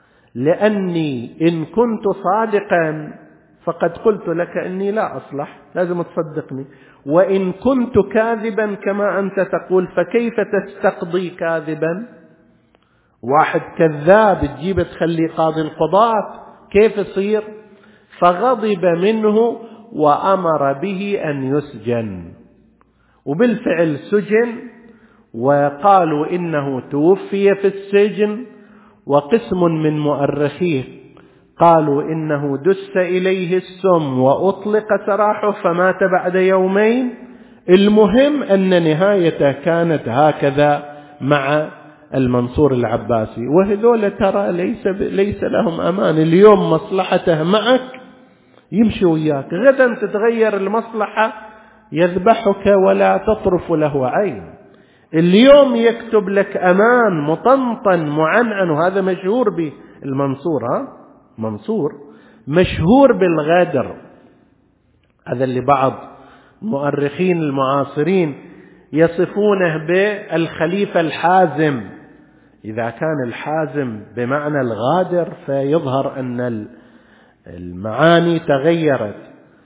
لأني إن كنت صادقا فقد قلت لك إني لا أصلح، لازم تصدقني، وإن كنت كاذبا كما أنت تقول فكيف تستقضي كاذبا؟ واحد كذاب تجيب تخلي قاضي القضاة، كيف يصير؟ فغضب منه وأمر به أن يسجن، وبالفعل سجن، وقالوا إنه توفي في السجن. وقسم من مؤرخيه قالوا إنه دس إليه السم وأطلق سراحه فمات بعد يومين. المهم أن نهايته كانت هكذا مع المنصور العباسي. وهذول ترى ليس لهم أمان. اليوم مصلحته معك يمشي وياك، غدا تتغير المصلحة يذبحك ولا تطرف له عين. اليوم يكتب لك أمان مطنطن معنعن، وهذا مشهور به المنصور. منصور مشهور بالغدر. هذا اللي بعض المؤرخين المعاصرين يصفونه بالخليفة الحازم. إذا كان الحازم بمعنى الغادر فيظهر أن المعاني تغيرت.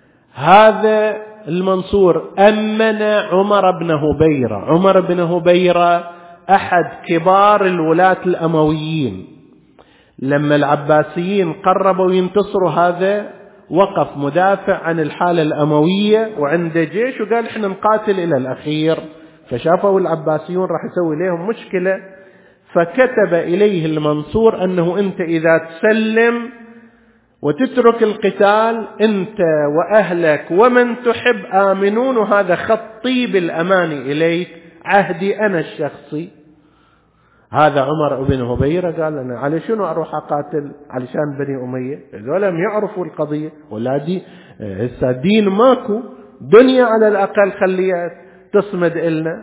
هذا المنصور أمن عمر بن هبيرة. عمر بن هبيرة أحد كبار الولاة الأمويين. لما العباسيين قربوا ينتصروا هذا وقف مدافع عن الحالة الأموية وعنده جيش، وقال احنا نقاتل إلى الأخير. فشافوا العباسيون راح يسوي لهم مشكلة، فكتب إليه المنصور أنه أنت إذا تسلم وتترك القتال أنت وأهلك ومن تحب آمنون، وهذا خطي بالأمان إليك، عهدي أنا الشخصي. هذا عمر بن هبيرة قال أنا على شنو أروح أقاتل علشان بني أمية؟ ذولا لم يعرفوا القضية، ولا دي هسه دين ماكو، دنيا على الأقل خليها تصمد إلنا.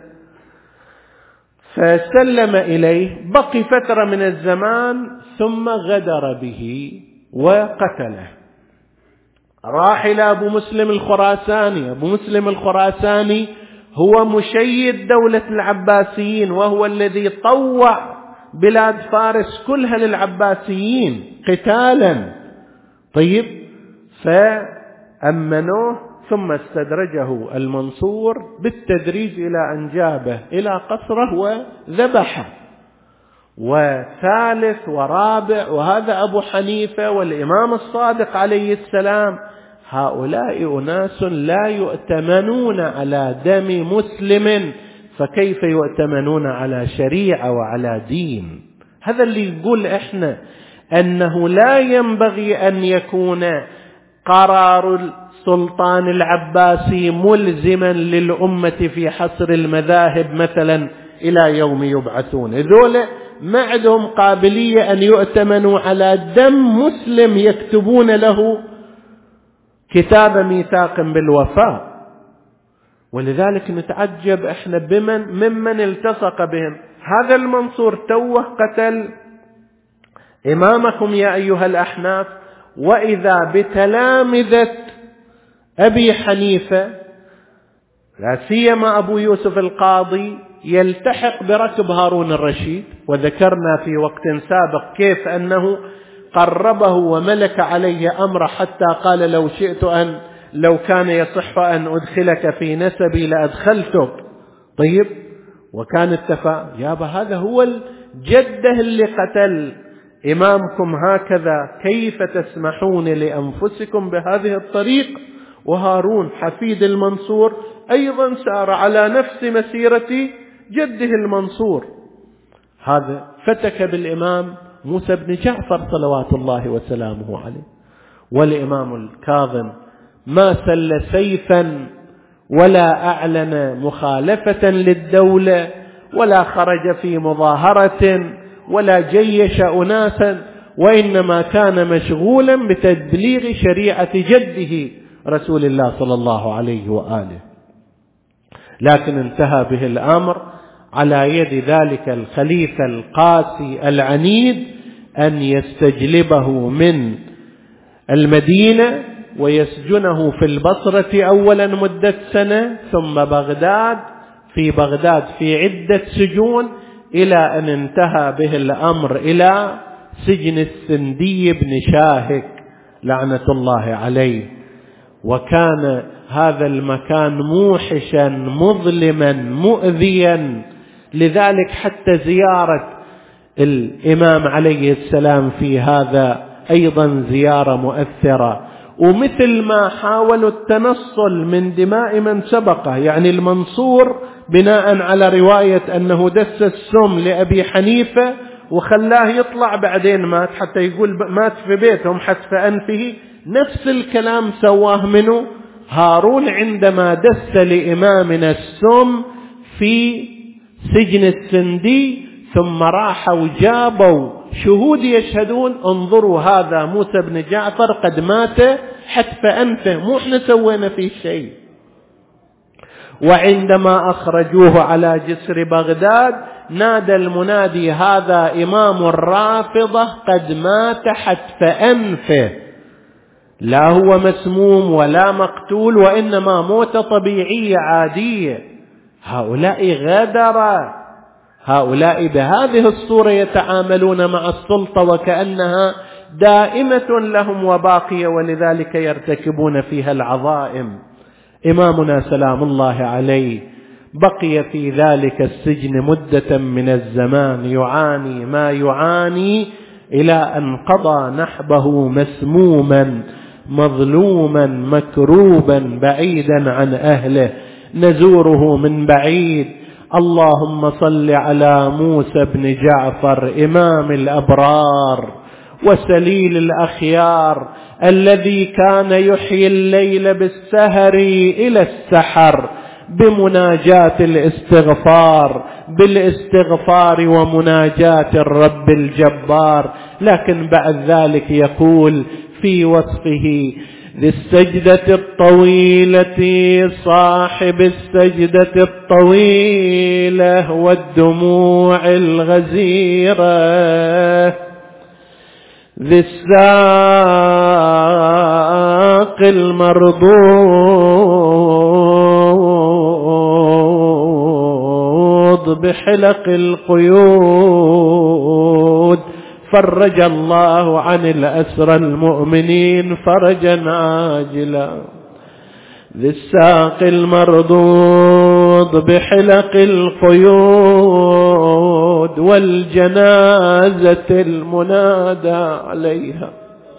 فسلم إليه، بقي فترة من الزمان ثم غدر به وقتله. راح إلى أبو مسلم الخراساني. أبو مسلم الخراساني هو مشيد دولة العباسيين، وهو الذي طوع بلاد فارس كلها للعباسيين قتالا. طيب، فأمنوه، ثم استدرجه المنصور بالتدريج إلى أن جابه إلى قصره وذبحه. وثالث ورابع، وهذا أبو حنيفة والإمام الصادق عليه السلام، هؤلاء أناس لا يؤتمنون على دم مسلم، فكيف يؤتمنون على شريعة وعلى دين؟ هذا اللي يقول إحنا أنه لا ينبغي أن يكون قرار السلطان العباسي ملزما للأمة في حصر المذاهب مثلا إلى يوم يبعثون. ذولا ما عندهم قابلية أن يؤتمنوا على دم مسلم يكتبون له كتاب ميثاق بالوفاء. ولذلك نتعجب احنا ممن التصق بهم. هذا المنصور توه قتل إمامكم يا أيها الأحناف، وإذا بتلامذة أبي حنيفة لا سيما أبو يوسف القاضي يلتحق بركب هارون الرشيد. وذكرنا في وقت سابق كيف أنه قربه وملك عليه أمر حتى قال لو شئت أن لو كان يصح أن أدخلك في نسبي لأدخلتك. طيب، وكان اتفق يابا هذا هو الجده اللي قتل إمامكم، هكذا كيف تسمحون لأنفسكم بهذه الطريق؟ وهارون حفيد المنصور أيضا سار على نفس مسيرة جده المنصور. هذا فتك بالإمام موسى بن جعفر صلوات الله وسلامه عليه. والإمام الكاظم ما سل سيفا ولا أعلن مخالفة للدولة ولا خرج في مظاهرة ولا جيش أناسا، وإنما كان مشغولا بتبليغ شريعة جده رسول الله صلى الله عليه وآله. لكن انتهى به الأمر على يد ذلك الخليفة القاسي العنيد أن يستجلبه من المدينة ويسجنه في البصرة أولا مدة سنة، ثم بغداد في عدة سجون، إلى أن انتهى به الأمر إلى سجن السندي بن شاهك لعنة الله عليه. وكان هذا المكان موحشا مظلما مؤذيا، لذلك حتى زيارة الإمام عليه السلام في هذا أيضا زيارة مؤثرة. ومثل ما حاولوا التنصل من دماء من سبقه، يعني المنصور بناء على رواية أنه دس السم لأبي حنيفة وخلاه يطلع بعدين مات، حتى يقول مات في بيتهم حتف أنفه، نفس الكلام سواه منه هارون عندما دس لإمامنا السم في سجن السندي، ثم راحوا وجابوا شهود يشهدون انظروا هذا موسى بن جعفر قد مات حتف أنفه، مو احنا سوينا فيه شيء. وعندما أخرجوه على جسر بغداد نادى المنادي هذا إمام الرافضة قد مات حتف أنفه، لا هو مسموم ولا مقتول، وإنما موت طبيعية عادية. هؤلاء غدر، هؤلاء بهذه الصورة يتعاملون مع السلطة وكأنها دائمة لهم وباقية، ولذلك يرتكبون فيها العظائم. إمامنا سلام الله عليه بقي في ذلك السجن مدة من الزمان يعاني ما يعاني، إلى أن قضى نحبه مسموما مظلوما مكروبا بعيدا عن أهله، نزوره من بعيد. اللهم صل على موسى بن جعفر إمام الأبرار وسليل الأخيار، الذي كان يحيي الليل بالسهر إلى السحر، بمناجاة الاستغفار، بالاستغفار ومناجاة الرب الجبار. لكن بعد ذلك يقول في وصفه: ذي السجدة الطويلة، صاحب السجدة الطويلة والدموع الغزيرة، ذي الساق المرضوض بحلق القيود، فرج الله عن الأسرى المؤمنين فرجا عاجلا. ذي الساق المرضوض بحلق القيود والجنازة المنادى عليها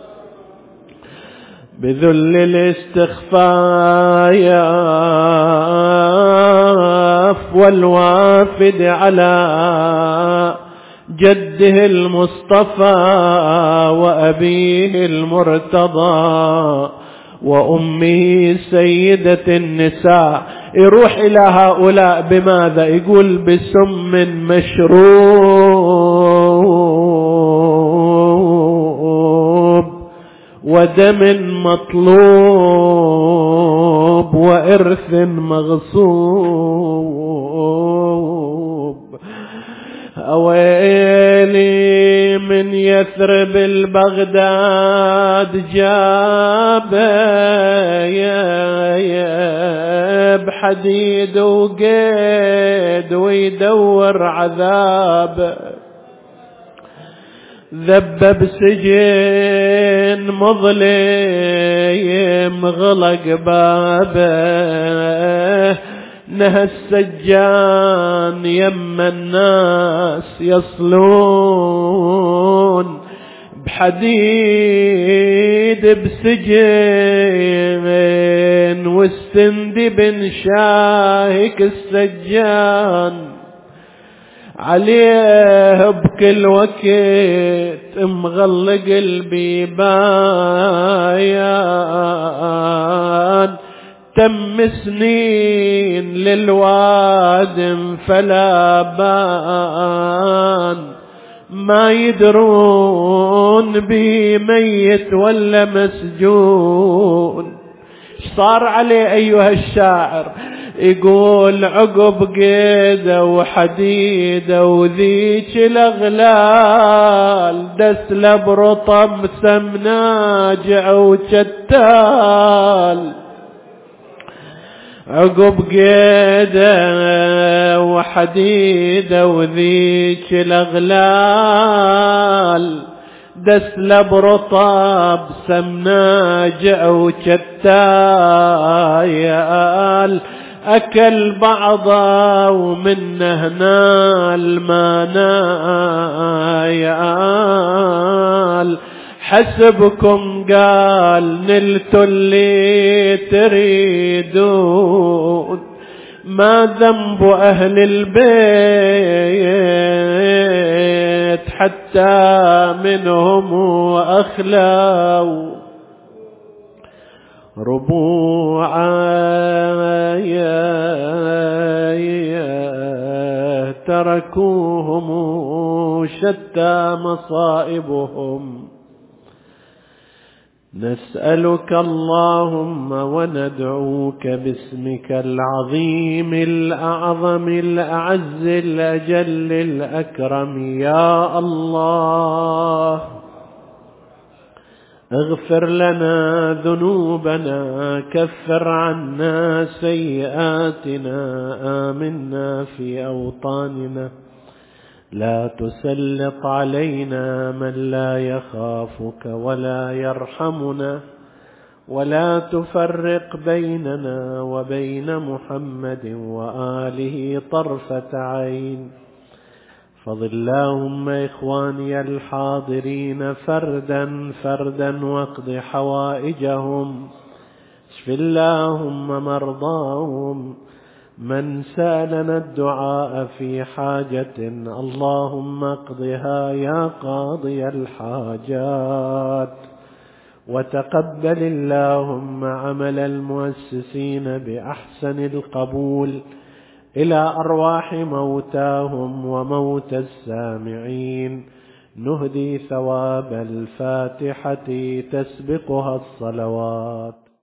بذل الاستخفاف، والوافد على جده المصطفى وأبيه المرتضى وأمه سيدة النساء. يروح إلى هؤلاء بماذا؟ يقول: بسم مشروب ودم مطلوب وإرث مغصوب. أويلي من يثرب البغداد جاب بحديد وقيد ويدور عذاب، ذب بسجن مظلم غلق بابه، نهى السجان يم الناس يصلون، بحديد بسجن والسندي بن شاهك السجان، عليه بكل وقت مغلق البيبان، تم سنين للوادم فلا بان، ما يدرون بي ميت ولا مسجون. صار عليه أيها الشاعر؟ يقول: عقب قيده وحديده وذيك الأغلال، دسله برطب سمناجع وشتال، عقب قيده وحديده وذيك الأغلال، دسله برطب سمناجع وشتال، أكل بعضه ومنه نال ما نايال، حسبكم قال نلت اللي تريدون، ما ذنب أهل البيت حتى منهم وأخلوا، ربوعا تركوهم شتى مصائبهم. نسألك اللهم وندعوك باسمك العظيم الأعظم الأعز الأجل الأكرم، يا الله اغفر لنا ذنوبنا، كفر عنا سيئاتنا، آمنا في أوطاننا، لا تسلط علينا من لا يخافك ولا يرحمنا، ولا تفرق بيننا وبين محمد وآله طرفة عين. فضل اللهم إخواني الحاضرين فردا فردا واقض حوائجهم، اشف اللهم مرضاهم، من سألنا الدعاء في حاجة اللهم اقضها يا قاضي الحاجات، وتقبل اللهم عمل المؤسسين بأحسن القبول إلى أرواح موتاهم وموتى السامعين. نهدي ثواب الفاتحة تسبقها الصلوات.